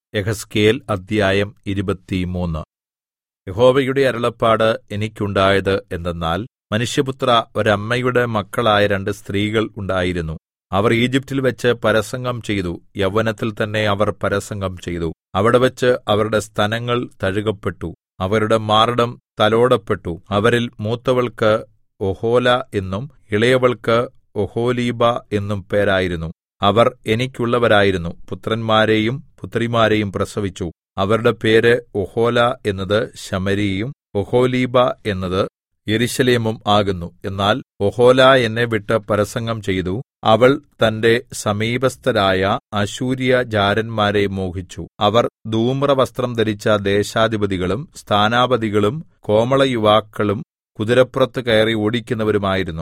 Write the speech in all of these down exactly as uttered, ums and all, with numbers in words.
യെഹെസ്കേൽ അദ്ധ്യായം ഇരുപത്തിമൂന്ന്. യഹോവയുടെ അരുളപ്പാട് എനിക്കുണ്ടായത് എന്തെന്നാൽ, മനുഷ്യപുത്രാ, ഒരമ്മയുടെ മക്കളായ രണ്ട് സ്ത്രീകൾ ഉണ്ടായിരുന്നു. അവർ ഈജിപ്റ്റിൽ വെച്ച് പരസംഗം ചെയ്തു. യൗവനത്തിൽ തന്നെ അവർ പരസംഗം ചെയ്തു. അവിടെവച്ച് അവരുടെ സ്തനങ്ങൾ തഴുകപ്പെട്ടു, അവരുടെ മാറിടം തലോടപ്പെട്ടു. അവരിൽ മൂത്തവൾക്ക് ഒഹൊലാ എന്നും ഇളയവൾക്ക് ഒഹൊലീബാ എന്നും പേരായിരുന്നു. അവർ എനിക്കുള്ളവരായിരുന്നു. പുത്രന്മാരെയും പുത്രിമാരെയും പ്രസവിച്ചു. അവരുടെ പേര് ഒഹൊലാ എന്നത് ശമര്യയും ഒഹൊലീബാ എന്നത് യെരൂശലേമും ആകുന്നു. എന്നാൽ ഒഹൊലാ എന്നെ വിട്ട് പരസംഗം ചെയ്തു. അവൾ തന്റെ സമീപസ്ഥരായ അശ്ശൂര്യജാരന്മാരെ മോഹിച്ചു. അവർ ധൂമ്രവസ്ത്രം ധരിച്ച ദേശാധിപതികളും സ്ഥാനാപതികളും കോമളയുവാക്കളും കുതിരപ്പുറത്ത് കയറി ഓടിക്കുന്നവരുമായിരുന്നു.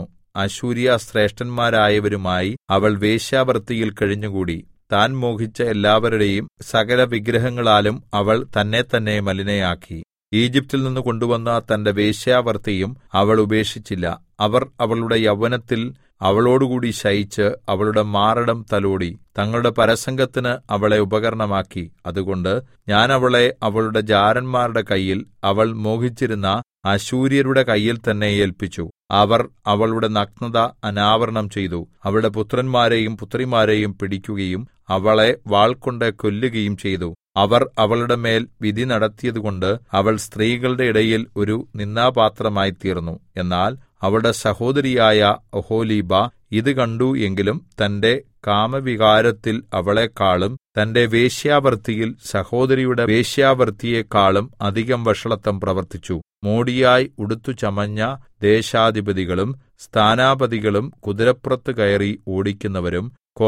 അശ്ശൂര്യശ്രേഷ്ഠന്മാരായവരുമായി അവൾ വേശ്യാവൃത്തിയിൽ കഴിഞ്ഞുകൂടി. താൻ മോഹിച്ച എല്ലാവരുടെയും സകല വിഗ്രഹങ്ങളാലും അവൾ തന്നെത്തന്നെ മലിനയാക്കി. ഈജിപ്റ്റിൽ നിന്ന് കൊണ്ടുവന്ന തന്റെ വേശ്യാവൃത്തിയും അവൾ ഉപേക്ഷിച്ചില്ല. അവർ അവളുടെ യൗവനത്തിൽ അവളോടുകൂടി ശയിച്ച് അവളുടെ മാറിടം തലോടി. തങ്ങളുടെ പരസംഗത്തിന് അവളെ ഉപകരണമാക്കി. അതുകൊണ്ട് ഞാൻ അവളെ അവളുടെ ജാരന്മാരുടെ കയ്യിൽ, അവൾ മോഹിച്ചിരുന്ന അശ്ശൂര്യരുടെ കയ്യിൽ തന്നെ ഏല്പിച്ചു. അവർ അവളുടെ നഗ്നത അനാവരണം ചെയ്തു. അവളുടെ പുത്രന്മാരെയും പുത്രിമാരെയും പിടിക്കുകയും അവളെ വാൾകൊണ്ട് കൊല്ലുകയും ചെയ്തു. അവർ അവളുടെ മേൽ വിധി നടത്തിയതുകൊണ്ട് അവൾ സ്ത്രീകളുടെ ഇടയിൽ ഒരു നിന്ദാപാത്രമായിത്തീർന്നു. എന്നാൽ അവളുടെ സഹോദരിയായ ഒഹൊലീബാ ഇത് കണ്ടു എങ്കിലും തന്റെ കാമവികാരത്തിൽ അവളെക്കാളും തന്റെ വേശ്യാവൃത്തിയിൽ സഹോദരിയുടെ വേശ്യാവൃത്തിയെക്കാളും അധികം വഷളത്വം പ്രവർത്തിച്ചു. മോടിയായി ഉടുത്തു ചമഞ്ഞ ദേശാധിപതികളും സ്ഥാനാപതികളും കുതിരപ്പുറത്ത് കയറി ഓടിക്കുന്നവരും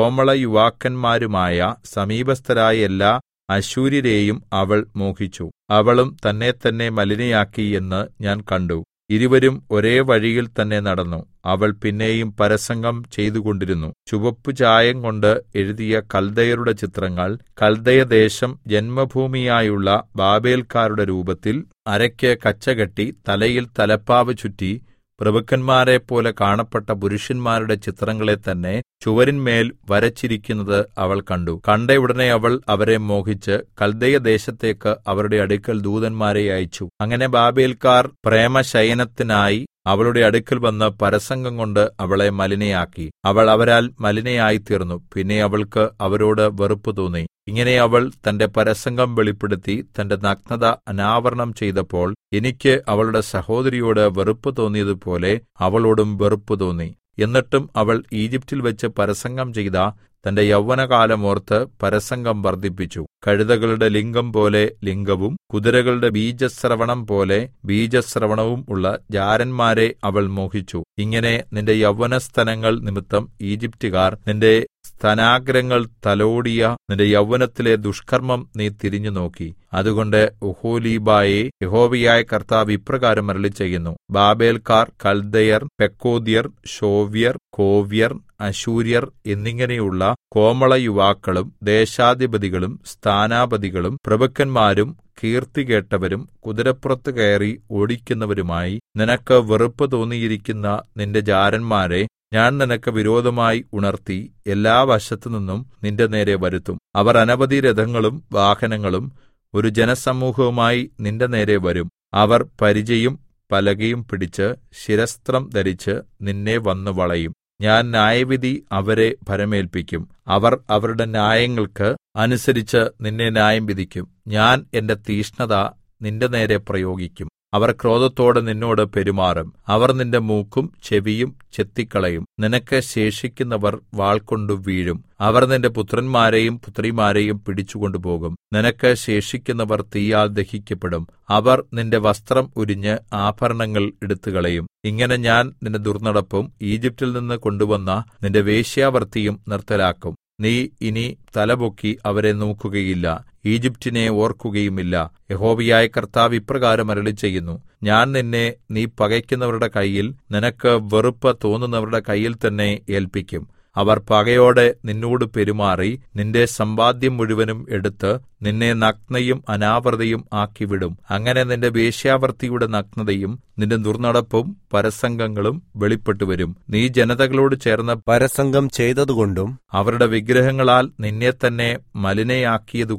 കോമളയുവാക്കന്മാരുമായ സമീപസ്ഥരായ എല്ലാ അശ്ശൂര്യരെയും അവൾ മോഹിച്ചു. അവളും തന്നെത്തന്നെ മലിനയാക്കി എന്ന് ഞാൻ കണ്ടു. ഇരുവരും ഒരേ വഴിയിൽ തന്നെ നടന്നു. അവൾ പിന്നെയും പരസംഗം ചെയ്തുകൊണ്ടിരുന്നു. ചുവപ്പു ചായം കൊണ്ട് എഴുതിയ കൽദയരുടെ ചിത്രങ്ങൾ, കൽദയദേശം ജന്മഭൂമിയായുള്ള ബാബേൽക്കാരുടെ രൂപത്തിൽ അരയ്ക്ക് കച്ചകെട്ടി തലയിൽ തലപ്പാവ് ചുറ്റി പ്രഭുക്കന്മാരെപ്പോലെ കാണപ്പെട്ട പുരുഷന്മാരുടെ ചിത്രങ്ങളെ തന്നെ ചുവരിന്മേൽ വരച്ചിരിക്കുന്നത് അവൾ കണ്ടു. കണ്ട ഉടനെ അവൾ അവരെ മോഹിച്ച് കൽദയദേശത്തേക്ക് അവരുടെ അടുക്കൽ ദൂതന്മാരെ അയച്ചു. അങ്ങനെ ബാബേൽക്കാർ പ്രേമശയനത്തിനായി അവളുടെ അടുക്കൽ വന്ന് പരസംഗം കൊണ്ട് അവളെ മലിനയാക്കി. അവൾ അവരാൽ മലിനയായിത്തീർന്നു. പിന്നെ അവൾക്ക് അവരോട് വെറുപ്പ് തോന്നി. ഇങ്ങനെ അവൾ തന്റെ പരസംഗം വെളിപ്പെടുത്തി തന്റെ നഗ്നത അനാവരണം ചെയ്തപ്പോൾ എനിക്ക് അവളുടെ സഹോദരിയോട് വെറുപ്പ് തോന്നിയതുപോലെ അവളോടും വെറുപ്പ് തോന്നി. എന്നിട്ടും അവൾ ഈജിപ്റ്റിൽ വെച്ച് പരസംഗം ചെയ്ത തന്റെ യൗവനകാലം ഓർത്ത് പരസംഗം വർദ്ധിപ്പിച്ചു. കഴുതകളുടെ ലിംഗം പോലെ ലിംഗവും കുതിരകളുടെ ബീജസ്രവണം പോലെ ബീജസ്രവണവും ഉള്ള ജാരന്മാരെ അവൾ മോഹിച്ചു. ഇങ്ങനെ നിന്റെ യൗവനസ്തനങ്ങൾ നിമിത്തം ഈജിപ്റ്റുകാർ നിന്റെ സ്തനാഗ്രങ്ങൾ തലോടിയ നിന്റെ യൗവനത്തിലെ ദുഷ്കർമ്മം നീ തിരിഞ്ഞു നോക്കി. അതുകൊണ്ട് ഒഹൊലീബായെ യഹോവയായ കർത്താവ് ഇപ്രകാരം അരുളിച്ചെയ്യുന്നു: ബാബേൽക്കാർ, കൽദയർ, പെക്കോദ്യർ, ശോവ്യർ, കോവ്യർ, അശ്ശൂര്യർ എന്നിങ്ങനെയുള്ള കോമളയുവാക്കളും ദേശാധിപതികളും സ്ഥാനാപതികളും പ്രഭുക്കന്മാരും കീർത്തി കേട്ടവരും കുതിരപ്പുറത്ത് കയറി ഓടിക്കുന്നവരുമായി നിനക്ക് വെറുപ്പ് തോന്നിയിരിക്കുന്ന നിന്റെ ജാരന്മാരെ ഞാൻ നിനക്ക് വിരോധമായി ഉണർത്തി എല്ലാ വശത്തുനിന്നും നിന്റെ നേരെ വരുത്തും. അവർ അനവധി രഥങ്ങളും വാഹനങ്ങളും ഒരു ജനസമൂഹവുമായി നിന്റെ നേരെ വരും. അവർ പരിചയും പലകയും പിടിച്ച് ശിരസ്ത്രം ധരിച്ച് നിന്നെ വന്നു വളയും. ഞാൻ ന്യായവിധി അവരെ ഭരമേൽപ്പിക്കും. അവർ അവരുടെ ന്യായങ്ങൾക്ക് അനുസരിച്ച് നിന്നെ ന്യായം വിധിക്കും. ഞാൻ എന്റെ തീക്ഷ്ണത നിന്റെ നേരെ പ്രയോഗിക്കും. അവർ ക്രോധത്തോടെ നിന്നോട് പെരുമാറും. അവർ നിന്റെ മൂക്കും ചെവിയും ചെത്തിക്കളയും. നിനക്ക് ശേഷിക്കുന്നവർ വാൾകൊണ്ടു വീഴും. അവർ നിന്റെ പുത്രന്മാരെയും പുത്രിമാരെയും പിടിച്ചുകൊണ്ടുപോകും. നിനക്ക് ശേഷിക്കുന്നവർ തീയാൽ ദഹിക്കപ്പെടും. അവർ നിന്റെ വസ്ത്രം ഉരിഞ്ഞ് ആഭരണങ്ങൾ എടുത്തുകളയും. ഇങ്ങനെ ഞാൻ നിന്റെ ദുർനടപ്പും ഈജിപ്റ്റിൽ നിന്ന് കൊണ്ടുവന്ന നിന്റെ വേശ്യാവൃത്തിയും നിർത്തലാക്കും. നീ ഇനി തലപൊക്കി അവരെ നോക്കുകയില്ല, ഈജിപ്റ്റിനെ ഓർക്കുകയുമില്ല. യഹോവയായ കർത്താവ് ഇപ്രകാരം അരുളിച്ചെയ്യുന്നു: ഞാൻ നിന്നെ നീ പകയ്ക്കുന്നവരുടെ കയ്യിൽ, നിനക്ക് വെറുപ്പ് തോന്നുന്നവരുടെ കയ്യിൽ തന്നെ ഏല്പിക്കും. അവർ പകയോടെ നിന്നോട് പെരുമാറി നിന്റെ സമ്പാദ്യം മുഴുവനും എടുത്ത് നിന്നെ നഗ്നയും അനാവൃതയും ആക്കിവിടും. അങ്ങനെ നിന്റെ വേശ്യാവൃത്തിയുടെ നഗ്നതയും നിന്റെ ദുർനടപ്പും പരസംഗങ്ങളും വെളിപ്പെട്ടുവരും. നീ ജനതകളോട് ചേർന്ന് പരസംഗം ചെയ്തതുകൊണ്ടും അവരുടെ വിഗ്രഹങ്ങളാൽ നിന്നെ തന്നെ മലിനയാക്കിയതുകൊണ്ടും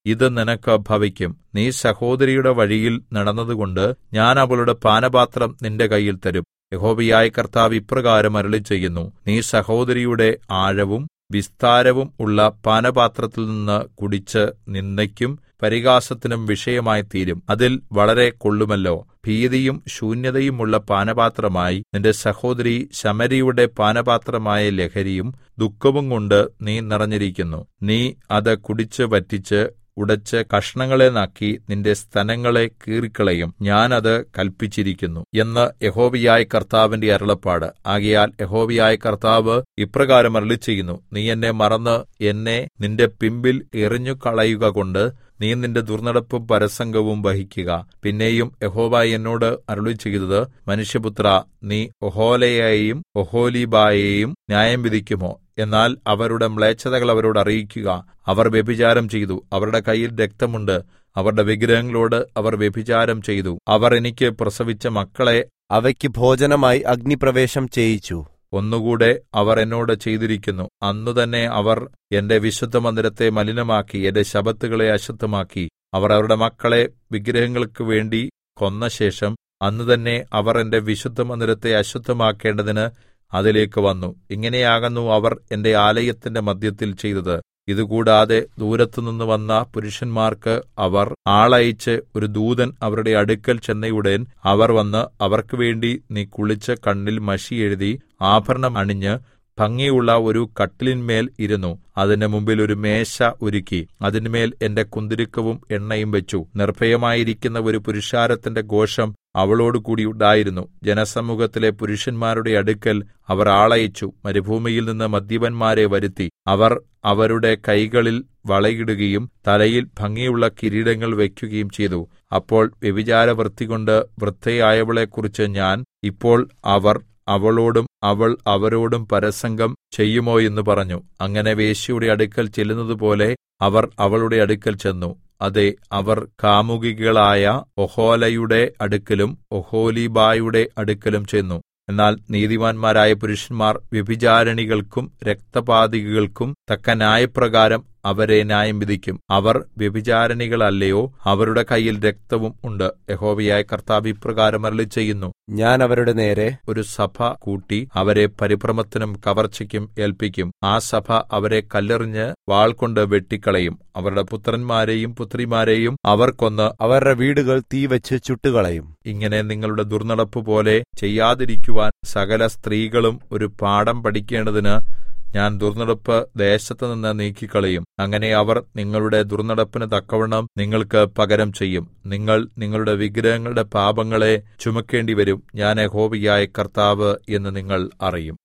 ഇത് നിനക്ക് ഭവിക്കും. നീ സഹോദരിയുടെ വഴിയിൽ നടന്നതുകൊണ്ട് ഞാൻ അവളുടെ പാനപാത്രം നിന്റെ കയ്യിൽ തരും. യഹോവയായ കർത്താവ് ഇപ്രകാരം അരുളിച്ചെയ്യുന്നു, നീ സഹോദരിയുടെ ആഴവും വിസ്താരവും ഉള്ള പാനപാത്രത്തിൽ നിന്ന് കുടിച്ച് നിന്ദയ്ക്കും പരിഹാസത്തിനും വിഷയമായി തീരും. അതിൽ വളരെ കൊള്ളുമല്ലോ. ഭീതിയും ശൂന്യതയുമുള്ള പാനപാത്രമായി നിന്റെ സഹോദരി ശമര്യയുടെ പാനപാത്രമായ ലഹരിയും ദുഃഖവും കൊണ്ട് നീ നിറഞ്ഞിരിക്കുന്നു. നീ അത് കുടിച്ച് വറ്റിച്ച് ഉടച്ച് കഷണങ്ങളെ നാക്കി നിന്റെ സ്തനങ്ങളെ കീറിക്കളയും. ഞാൻ അത് കല്പിച്ചിരിക്കുന്നു എന്ന് യഹോവയായ കർത്താവിന്റെ അരുളപ്പാട്. ആകയാൽ യഹോവയായ കർത്താവ് ഇപ്രകാരം അരുളിച്ചെയ്യുന്നു, നീ എന്നെ മറന്ന് എന്നെ നിന്റെ പിമ്പിൽ എറിഞ്ഞുകളയുക കൊണ്ട് നീ നിന്റെ ദുർന്നടപ്പും പരസംഗവും വഹിക്കുക. പിന്നെയും യഹോവ എന്നോട് അരുളിച്ചെയ്തത്, മനുഷ്യപുത്രാ, നീ ഒഹോലയെയും ഒഹൊലീബയെയും ന്യായം വിധിക്കുമോ? എന്നാൽ അവരുടെ മ്ലേച്ഛതകൾ അവരോട് അറിയിക്കുക. അവർ വ്യഭിചാരം ചെയ്തു, അവരുടെ കയ്യിൽ രക്തമുണ്ട്, അവരുടെ വിഗ്രഹങ്ങളോട് അവർ വ്യഭിചാരം ചെയ്തു. അവർ എനിക്ക് പ്രസവിച്ച മക്കളെ അവയ്ക്ക് ഭോജനമായി അഗ്നിപ്രവേശം ചെയ്യിച്ചു. ഒന്നുകൂടെ അവർ എന്നോട് ചെയ്തിരിക്കുന്നു. അന്നു തന്നെ അവർ എന്റെ വിശുദ്ധമന്ദിരത്തെ മലിനമാക്കി, എന്റെ ശബ്ബത്തുകളെ അശുദ്ധമാക്കി. അവർ അവരുടെ മക്കളെ വിഗ്രഹങ്ങൾക്ക് വേണ്ടി കൊന്നശേഷം അന്ന് തന്നെ അവർ എന്റെ വിശുദ്ധമന്ദിരത്തെ അശുദ്ധമാക്കേണ്ടതിന് അതിലേക്ക് വന്നു. ഇങ്ങനെയാകുന്നു അവർ എന്റെ ആലയത്തിന്റെ മദ്ധ്യത്തിൽ ചെയ്തത്. ഇതുകൂടാതെ ദൂരത്തുനിന്ന് വന്ന പുരുഷന്മാർക്ക് അവർ ആളയച്ച് ഒരു ദൂതൻ അവരുടെ അടുക്കൽ ചെന്നയുടൻ അവർ വന്ന് അവർക്ക് വേണ്ടി നീ കുളിച്ച് കണ്ണിൽ മഷി എഴുതി ആഭരണം അണിഞ്ഞ് ഭംഗിയുള്ള ഒരു കട്ടിലിന്മേൽ ഇരുന്നു. അതിന്റെ മുമ്പിൽ ഒരു മേശ ഒരുക്കി. അതിന്മേൽ എന്റെ കുന്തുരുക്കവും എണ്ണയും വെച്ചു. നിർഭയമായിരിക്കുന്ന ഒരു പുരുഷാരത്തിന്റെ ഘോഷം അവളോടുകൂടി ഉണ്ടായിരുന്നു. ജനസമൂഹത്തിലെ പുരുഷന്മാരുടെ അടുക്കൽ അവർ ആളയച്ചു. മരുഭൂമിയിൽ നിന്ന് മദ്യപന്മാരെ വരുത്തി. അവർ അവരുടെ കൈകളിൽ വളയിടുകയും തലയിൽ ഭംഗിയുള്ള കിരീടങ്ങൾ വയ്ക്കുകയും ചെയ്തു. അപ്പോൾ വ്യഭിചാരവൃത്തികൊണ്ട് വൃദ്ധയായവളെക്കുറിച്ച് ഞാൻ, ഇപ്പോൾ അവർ അവളോടും അവൾ അവരോടും പരസംഗം ചെയ്യുമോ എന്ന് പറഞ്ഞു. അങ്ങനെ വേശ്യയുടെ അടുക്കൽ ചെല്ലുന്നതുപോലെ അവർ അവളുടെ അടുക്കൽ ചെന്നു. അതെ, അവർ കാമുകികളായ ഒഹോലയുടെ അടുക്കലും ഒഹൊലീബയുടെ അടുക്കലും ചെന്നു. എന്നാൽ നീതിമാന്മാരായ പുരുഷന്മാർ വ്യഭിചാരിണികൾക്കും രക്തപാതകികൾക്കും തക്ക ന്യായപ്രകാരം അവരെ ന്യായം വിധിക്കും. അവർ വ്യഭിചാരിണികളല്ലയോ? അവരുടെ കയ്യിൽ രക്തവും ഉണ്ട്. യഹോവയായ കർത്താവ് ഇപ്രകാരം അരുളിച്ചെയ്യുന്നു, ഞാൻ അവരുടെ നേരെ ഒരു സഭ കൂട്ടി അവരെ പരിഭ്രമത്തിനും കവർച്ചയ്ക്കും ഏൽപ്പിക്കും. ആ സഭ അവരെ കല്ലെറിഞ്ഞ് വാൾകൊണ്ട് വെട്ടിക്കളയും. അവരുടെ പുത്രന്മാരെയും പുത്രിമാരെയും അവർ കൊന്ന് അവരുടെ വീടുകൾ തീവച്ച് ചുട്ടുകളയും. ഇങ്ങനെ നിങ്ങളുടെ ദുർനടപ്പ് പോലെ ചെയ്യാതിരിക്കുവാൻ സകല സ്ത്രീകളും ഒരു പാഠം പഠിക്കേണ്ടതിന് ഞാൻ ദുർനടപ്പ് ദേശത്തുനിന്ന് നീക്കിക്കളയും. അങ്ങനെ അവർ നിങ്ങളുടെ ദുർനടപ്പിന് തക്കവണ്ണം നിങ്ങൾക്ക് പകരം ചെയ്യും. നിങ്ങൾ നിങ്ങളുടെ വിഗ്രഹങ്ങളുടെ പാപങ്ങളെ ചുമക്കേണ്ടിവരും. ഞാൻ യഹോവയായ കർത്താവ് എന്ന് നിങ്ങൾ അറിയും.